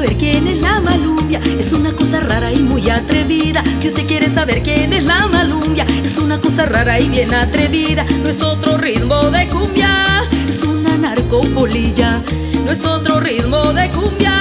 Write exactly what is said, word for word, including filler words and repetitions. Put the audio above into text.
saber quién es la malumbia, es una cosa rara y muy atrevida. Si usted quiere saber quién es la malumbia, es una cosa rara y bien atrevida. No es otro ritmo de cumbia, es una narcopolilla. No es otro ritmo de cumbia.